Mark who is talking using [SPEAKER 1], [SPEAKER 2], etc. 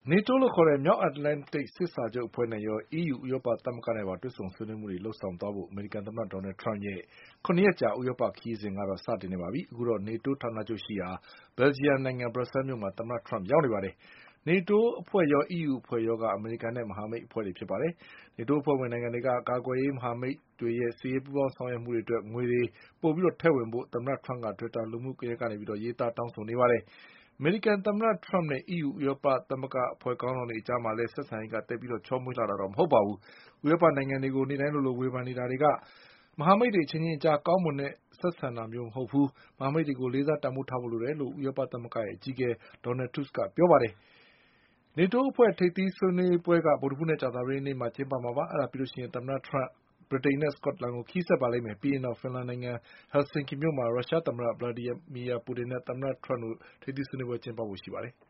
[SPEAKER 1] NATO လို့ခေါ်တဲ့မြောက်အတ္တလန်တိတ်စစ်စာချုပ်အဖွဲ့နဲ့ရော EU ဥရောပသမဂ္ဂနဲ့ပါတွေ့ဆုံဆွေးနွေးမှုတွေလုပ်ဆောင်သွားဖို့အမေရိကန်သမ္မတဒေါ်နယ်ထရမ့်ရဲ့7 ရက်ကြာဥရောပခရီးစဉ်ကတော့စတင်နေပါပြီ။အခုတော့ NATO ဌာနချုပ်ရှိရာဘယ်လ်ဂျီယံနိုင်ငံဘရပ်ဆဲလ်မြို့မှာသမ္မတထရမ့်ရောက်နေပါတယ်။ NATO အဖွဲ့ရော EU အဖွဲ့ရောကအမေရိကန်နဲ့မဟာမိတ်အဖွဲ့တွေဖြစ်ပါတယ်။ NATO အဖွဲ့ဝင်နိုင်ငံတွေကကာကွယ်ရေးမဟာမိတ်တွေရဲ့စစ်ရေးပူးပေါင်းဆောင်ရွက်မှုတွေအတွက်ငွေတွေပိုပြီးထည့်ဝင်ဖို့သမ္မတထရမ့်ကတွစ်တာလူမှုကွန်ရက်ကနေရေးသားတောင်းဆိုနေပါတယ်။ အမေရိကန်သမ္မတထရမ့်နဲ့ EU ဥရောပသမဂ္ဂအဖွဲ့ခေါင်းဆောင်တွေအကြားမှာလည်းဆက်ဆံရေးသိပ်ချောမွေ့လှတာတော့မဟုတ်ပါဘူး။ ဥရောပနိုင်ငံတွေကိုနေ့တိုင်းလိုလိုဝေဖန်နေတာတွေကမဟာမိတ်တွေအချင်းချင်းကြားကောင်းမွန်တဲ့ဆက်ဆံတာမျိုးမဟုတ်ဘူး။ မဟာမိတ်တွေကိုလေးစားတန်ဖိုးထားဖို့လိုတယ်လို့ဥရောပသမဂ္ဂရဲ့အကြီးအကဲ Donald Tusk ကပြောပါတယ်။ NATO အဖွဲ့ထိပ်သီးဆွေးနွေးပွဲကဗုဒ္ဓဟူးနဲ့ကြာသပတေးနေ့မှာကျင်းပမှာပါ။ အဲဒါပြီးရင်သမ္မတထရမ့်ဗြိတိန်နဲ့စကော့တလန်ကိုခရီးဆက်ပါလိမ့်မယ်။ ပြီးရင်တော့ဖင်လန်နိုင်ငံဟယ်လ်ဆင်ကီမြို့မှာရုရှားသမ္မတဗလာဒီမီယာပူတင်နဲ့သမ္မတထရမ့်တို့ထိပ်သီးဆွေးနွေးပွဲကျင်းပဖို့ရှိပါတယ်။